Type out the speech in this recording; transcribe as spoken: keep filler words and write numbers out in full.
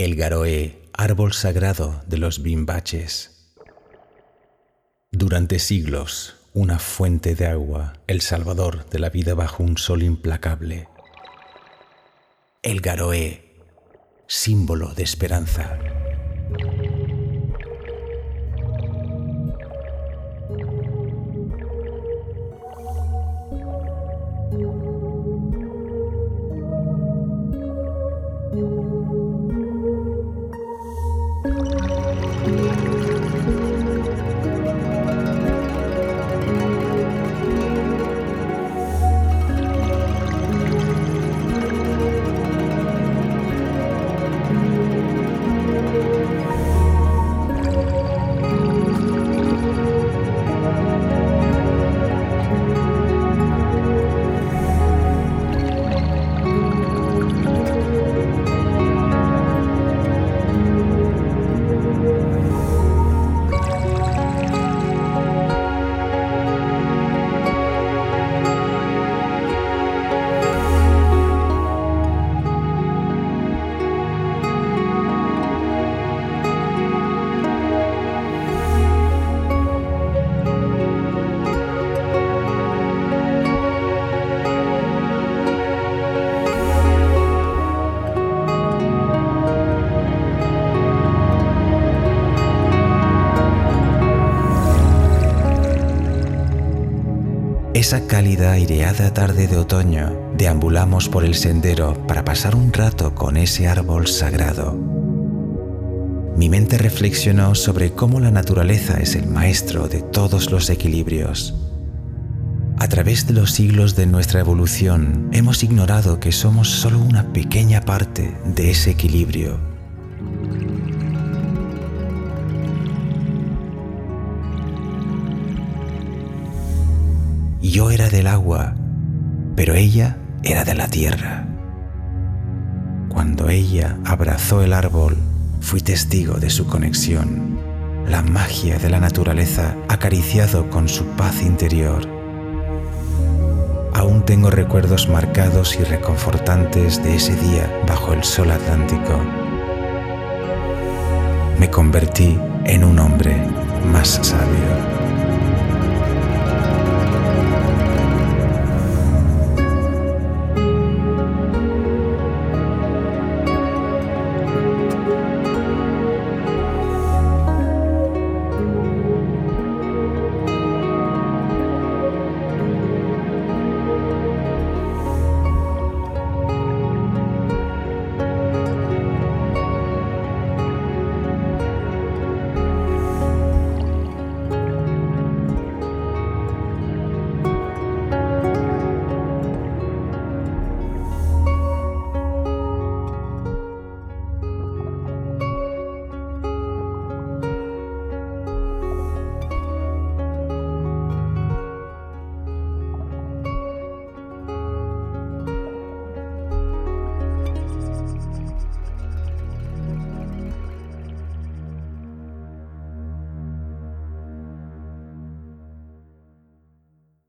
El garoé, árbol sagrado de los bimbaches. Durante siglos, una fuente de agua, el salvador de la vida bajo un sol implacable. El garoé, símbolo de esperanza. Esa cálida, aireada tarde de otoño, deambulamos por el sendero para pasar un rato con ese árbol sagrado. Mi mente reflexionó sobre cómo la naturaleza es el maestro de todos los equilibrios. A través de los siglos de nuestra evolución, hemos ignorado que somos solo una pequeña parte de ese equilibrio. Yo era del agua, pero ella era de la tierra. Cuando ella abrazó el árbol, fui testigo de su conexión, la magia de la naturaleza acariciado con su paz interior. Aún tengo recuerdos marcados y reconfortantes de ese día bajo el sol Atlántico. Me convertí en un hombre más sabio.